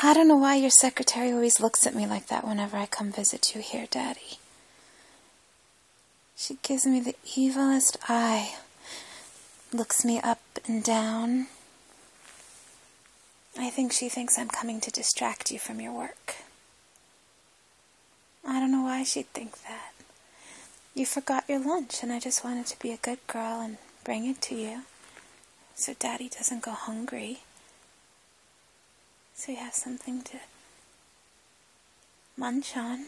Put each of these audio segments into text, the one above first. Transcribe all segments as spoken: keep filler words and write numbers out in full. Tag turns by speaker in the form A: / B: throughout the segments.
A: I don't know why your secretary always looks at me like that whenever I come visit you here, Daddy. She gives me the evilest eye, looks me up and down. I think she thinks I'm coming to distract you from your work. I don't know why she'd think that. You forgot your lunch, and I just wanted to be a good girl and bring it to you, so Daddy doesn't go hungry. So you have something to munch on.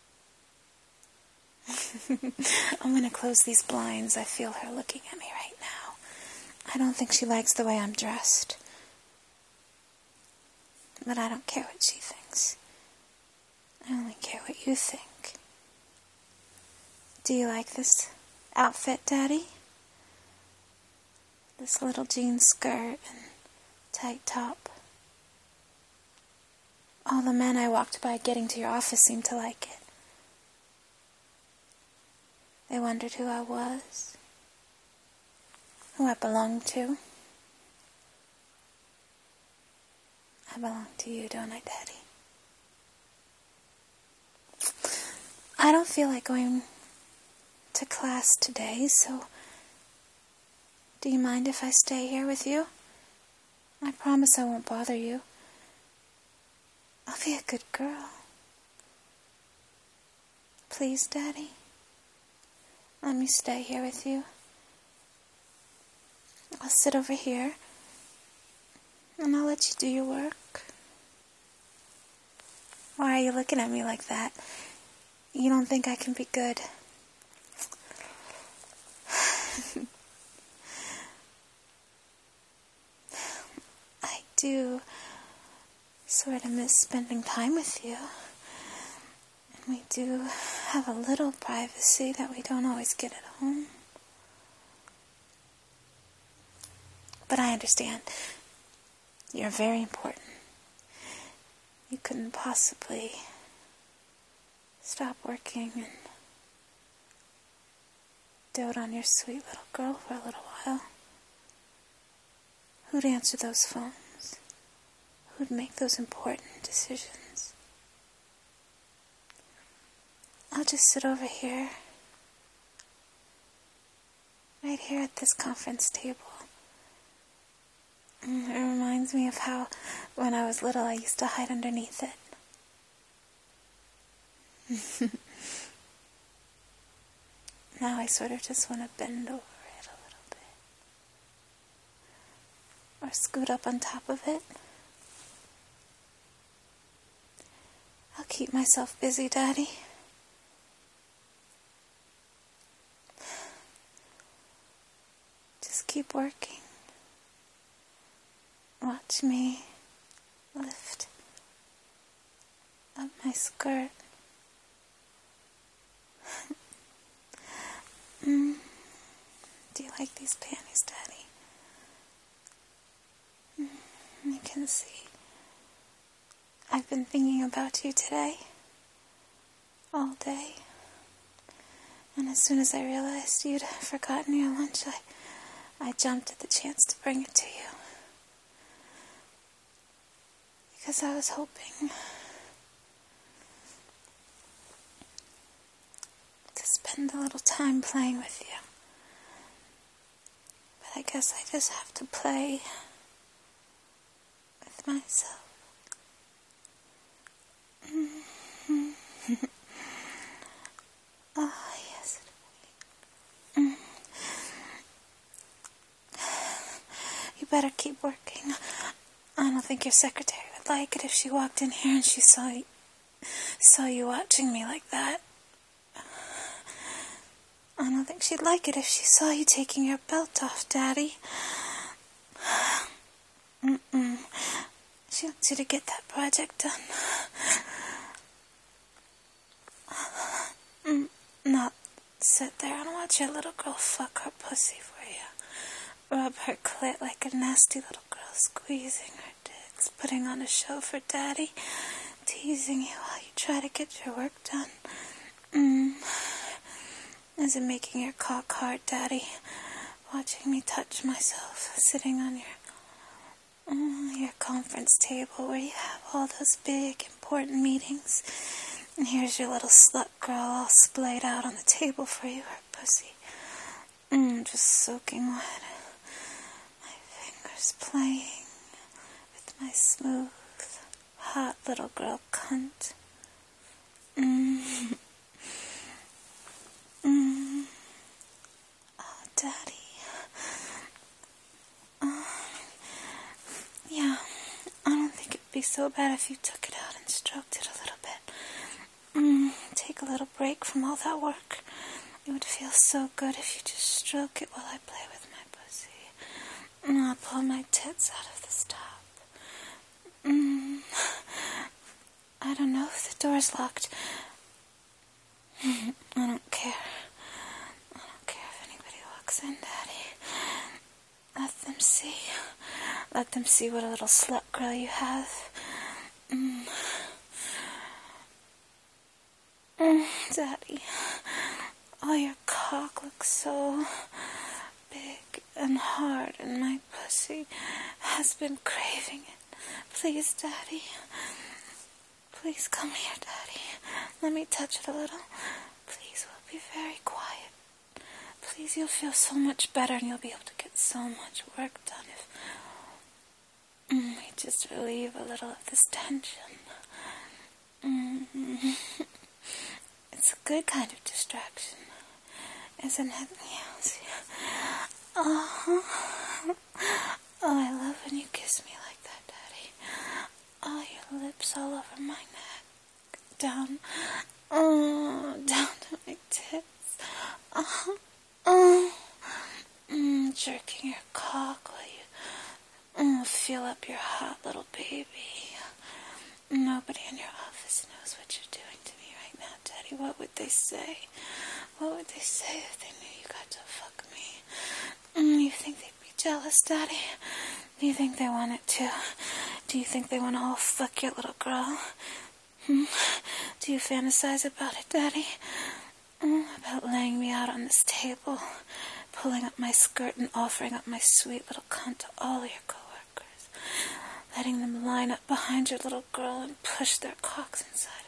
A: I'm going to close these blinds. I feel her looking at me right now. I don't think she likes the way I'm dressed. But I don't care what she thinks. I only care what you think. Do you like this outfit, Daddy? This little jean skirt and tight top. All the men I walked by getting to your office seemed to like it. They wondered who I was, who I belonged to. I belong to you, don't I, Daddy? I don't feel like going to class today, so do you mind if I stay here with you? I promise I won't bother you. I'll be a good girl. Please, Daddy, let me stay here with you. I'll sit over here, and I'll let you do your work. Why are you looking at me like that? You don't think I can be good? I do sort of miss spending time with you. And we do have a little privacy that we don't always get at home. But I understand. You're very important. You couldn't possibly stop working and dote on your sweet little girl for a little while. Who'd answer those phones? Who'd make those important decisions? I'll just sit over here, right here at this conference table. It reminds me of how, when I was little, I used to hide underneath it. Now I sort of just want to bend over it a little bit. Or scoot up on top of it. I'll keep myself busy, Daddy. Just keep working. Watch me lift up my skirt. mm. Do you like these panties, Daddy? Mm. You can see I've been thinking about you today, all day. And as soon as I realized you'd forgotten your lunch, I, I jumped at the chance to bring it to you. Because I was hoping to spend a little time playing with you. But I guess I just have to play with myself. Mm-hmm. Oh, yes. Mm. You better keep working. I don't think your secretary would like it if she walked in here and she saw you, saw you watching me like that. I don't think she'd like it if she saw you taking your belt off, Daddy. Mm-mm. She wants you to get that project done. Mm, not sit there and watch your little girl fuck her pussy for you. Rub her clit like a nasty little girl, squeezing her tits, putting on a show for Daddy, teasing you while you try to get your work done. Mm. Is it making your cock hard, Daddy? Watching me touch myself, sitting on your Oh, your conference table where you have all those big, important meetings. And here's your little slut girl all splayed out on the table for you, her pussy. Mm, just soaking wet. My fingers playing with my smooth, hot little girl cunt. Mm. Mm. Oh, Daddy. Uh, yeah, I don't think it'd be so bad if you took it out and stroked it a little bit. Mm. Take a little break from all that work. It would feel so good if you just stroke it while I play with my pussy. And I'll pull my tits out of this top. Mm. I don't know if the door's locked. I don't care. I don't care if anybody walks in, Daddy. Let them see. Let them see what a little slut girl you have. Mm. Mm, Daddy. Oh, your cock looks so big and hard, and my pussy has been craving it. Please, Daddy. Please come here, Daddy. Let me touch it a little. Please, we'll be very quiet. Please, you'll feel so much better, and you'll be able to get so much work done if mm, we just relieve a little of this tension. Mm-hmm. It's a good kind of distraction, isn't it? Yes. Uh-huh. Oh, I love when you kiss me like that, Daddy. Oh, your lips all over my neck. Down. Oh, down to my tits. Uh-huh. Oh. Mm, jerking your cock while you mm, feel up your hot little baby. Nobody in your office knows what you're doing to me right now, Daddy. What would they say? What would they say if they knew you got to fuck me? Mm, you think they'd be jealous, Daddy? Do you think they want it too? Do you think they want to all fuck your little girl? Hmm? Do you fantasize about it, Daddy? Mm, about laying me out on this table, pulling up my skirt and offering up my sweet little cunt to all your coworkers, letting them line up behind your little girl and push their cocks inside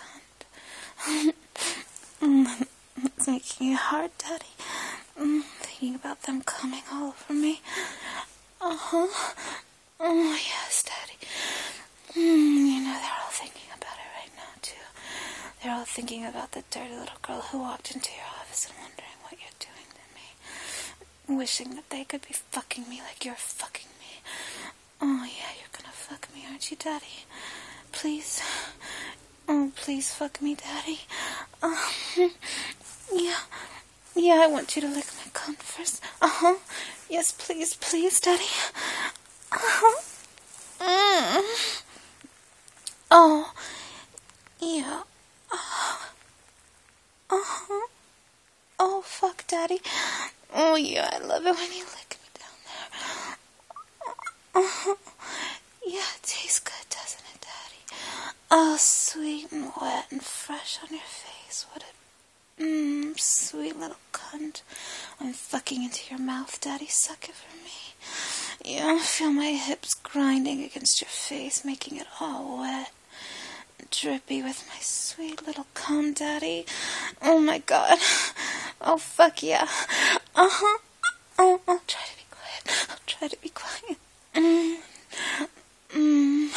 A: of my cunt. Mm, it's making it hard, Daddy. Mm, thinking about them coming all over me. Uh-huh. Oh, yes, Daddy. Mm, you know, they're all thinking about it right now, too. They're all thinking about the dirty little girl who walked into your office and wondering what you're doing to me. Wishing that they could be fucking me like you're fucking me. Oh, yeah, you're gonna fuck me, aren't you, Daddy? Please. Oh, please fuck me, Daddy. Uh, yeah. Yeah, I want you to lick my cunt first. Uh-huh. Yes, please, please, Daddy. Uh-huh. Mm. Oh. Yeah. Uh-huh. Uh-huh. Oh, fuck, Daddy. Oh, yeah, I love it when you lick me down there. Uh-huh. Yeah, it tastes good, doesn't it, Daddy? Oh, sweet and wet and fresh on your face. What a mmm, sweet little cunt. I'm fucking into your mouth, Daddy. Suck it for me. Yeah, feel my hips grinding against your face, making it all wet. Drippy with my sweet little cum, Daddy. Oh, my God. Oh, fuck yeah. Uh-huh. Oh, I'll try to be quiet. I'll try to be quiet. Mm. Mm.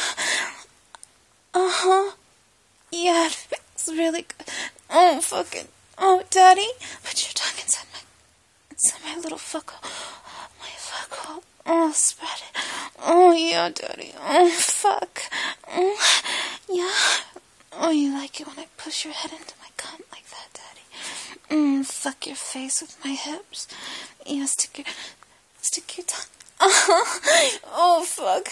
A: Uh-huh. Yeah, it feels really good. Oh, fucking. Oh, Daddy. Put your tongue inside my, inside my little fuck hole. My fuck hole. Oh, spread it. Oh, yeah, Daddy. Oh, fuck. Oh, yeah. Oh, you like it when I push your head into my cunt like that, Daddy? Mm, fuck your face with my hips. Yeah, stick your, stick your tongue. Oh, oh, fuck.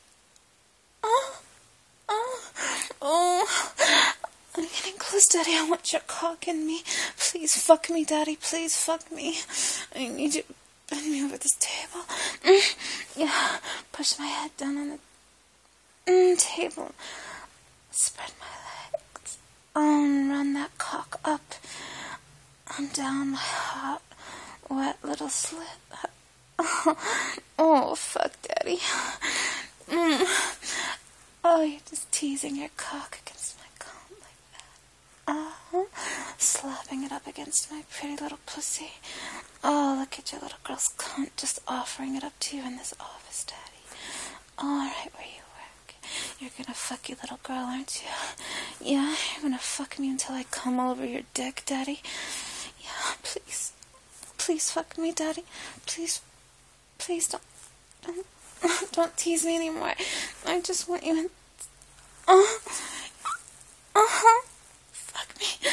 A: Oh, oh, oh. I'm getting close, Daddy. I want your cock in me. Please fuck me, Daddy. Please fuck me. I need you to bend me over this table. Mm, yeah, push my head down on the mm, table. Spread my legs. Oh, and run that cock up and down my hot, wet little slit. Oh, oh fuck, Daddy. Mm. Oh, you're just teasing your cock against my cunt like that. Uh-huh. Slapping it up against my pretty little pussy. Oh, look at your little girl's cunt just offering it up to you in this office, Daddy. Alright, where you work. You're gonna fuck you, little girl, aren't you? Yeah, you're gonna fuck me until I come all over your dick, Daddy. Yeah, please. Please fuck me, Daddy. Please, please don't, don't, don't tease me anymore. I just want you in. Uh, uh-huh. Fuck me.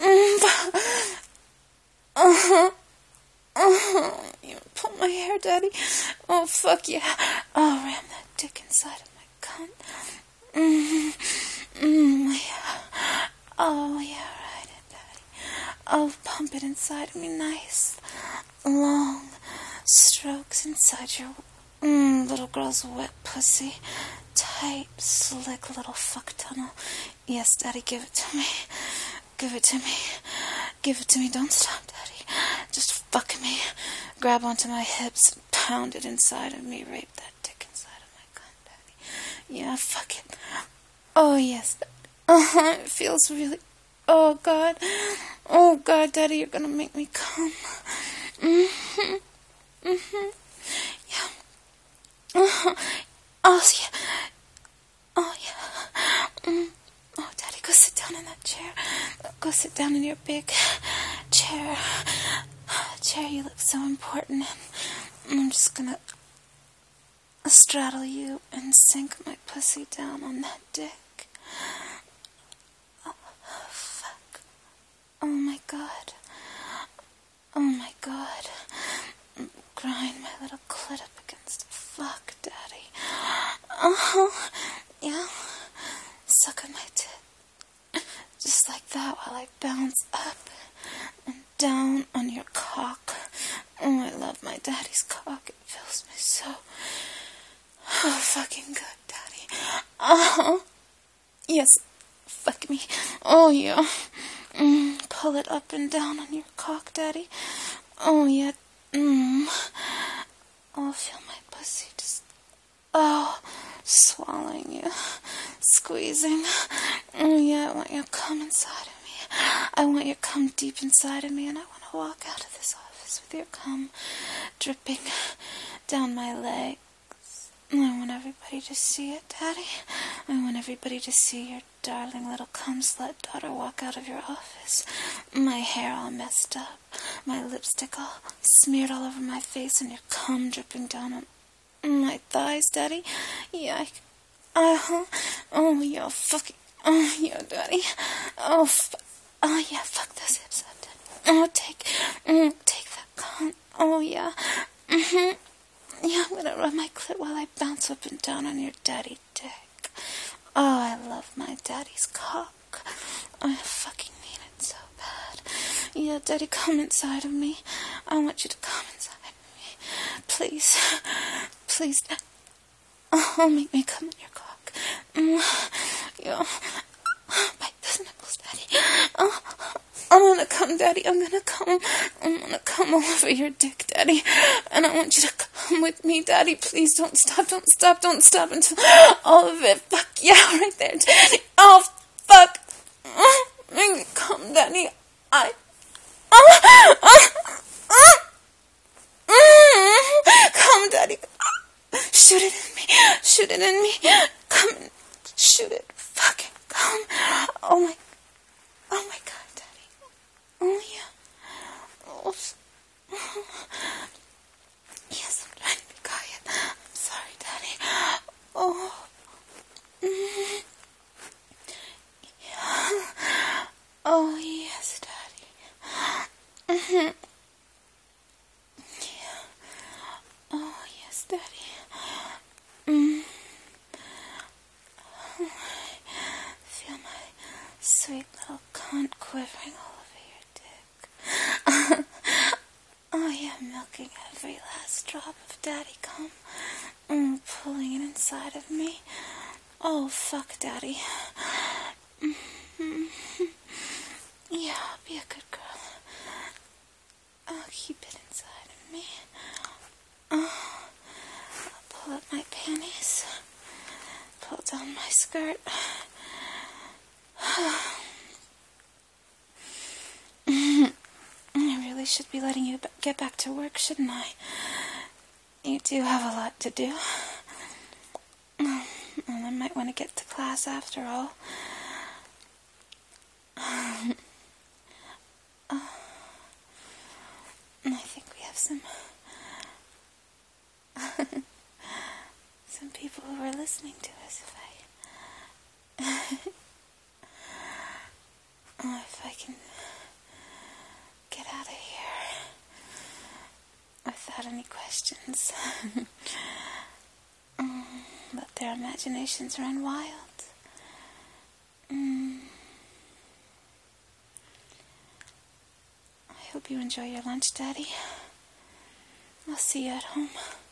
A: Uh-huh. Uh-huh. You pull my hair, Daddy. Oh, fuck yeah. Oh, ram that dick inside of my cunt. Mm-hmm. Mm, yeah. Oh, yeah, ride it, Daddy. Oh, pump it inside of me nice. Long strokes inside your mm, little girl's wet pussy. Tight, slick little fuck tunnel. Yes, Daddy, give it to me. Give it to me. Give it to me. Don't stop, Daddy. Just fuck me. Grab onto my hips and pound it inside of me. Rape that dick inside of my cunt, Daddy. Yeah, fuck it. Oh, yes, Daddy. Uh-huh, it feels really... Oh, God. Oh, God, Daddy, you're gonna make me come. Mm-hmm. Mm-hmm. Yeah. Uh-huh. Oh, yeah. Oh, yeah. Mm. Oh, Daddy, go sit down in that chair. Go sit down in your big chair. Chair, you look so important. And I'm just gonna straddle you and sink my pussy down on that dick. Oh, fuck. Oh, my God. Oh, my God. Grind my little clit up against the fuck, Daddy. Uh-huh. Yeah. Suck on my tit. Just like that while I bounce up and down on your cock. Oh, I love my daddy's cock. It fills me so... Oh, fucking good, Daddy. Uh-huh. Yes. Fuck me. Oh, yeah. Mm, pull it up and down on your cock, Daddy. Oh, yeah. Mm. Oh, feel my pussy just... Oh, swallowing you. Squeezing. Oh, yeah, I want you to come inside of me. I want you to come deep inside of me, and I want to walk out of this office with your cum dripping down my legs. I want everybody to see it, Daddy. I want everybody to see your darling little cum-slut daughter walk out of your office. My hair all messed up. My lipstick all smeared all over my face, and your cum dripping down on my thighs, Daddy. Yeah, I... Uh-huh. Oh, yeah, fucking... Oh, yeah, Daddy. Oh, f- oh, yeah, fuck those hips up, Daddy. Oh, take... Mm, take that cum. Oh, yeah. Mm-hmm. Yeah, I'm gonna rub my clit while I bounce up and down on your daddy dick. Oh, I love my daddy's cock. I fucking need it so bad. Yeah, Daddy, come inside of me. I want you to come inside of me. Please. Please. Oh, make me come in your cock. Mm. Yeah. Bite those nipples, Daddy. Oh. I'm gonna come, Daddy. I'm gonna come. I'm gonna come all over your dick, Daddy. And I want you to come with me, Daddy. Please don't stop, don't stop, don't stop until all of it. Fuck yeah, right there, Daddy. Oh, fuck. Make me come, Daddy. I... Come, Daddy. Shoot it in me. Shoot it in me. Come and shoot it. Fucking come. Oh, my... Oh, my God. Oh, yeah. Oh. Yes, I'm trying to be quiet. I'm sorry, Daddy. Oh. Mm. Yeah. Oh, yes, Daddy. Mm-hmm. Yeah. Oh, yes, Daddy. Mm. Feel my sweet little cunt quivering all over. Oh, yeah, milking every last drop of daddy cum. Mm, pulling it inside of me. Oh, fuck, Daddy. Mm-hmm. Yeah, I'll be a good girl. I'll keep it inside of me. Oh, I'll pull up my panties. pull down my skirt. I really should be letting you get back to work, shouldn't I? You do have a lot to do. And I might want to get to class after all. Oh. I think we have some... some people who are listening to us. If I... oh, if I can get out of here without any questions. mm, let their imaginations run wild. Mm. I hope you enjoy your lunch, Daddy. I'll see you at home.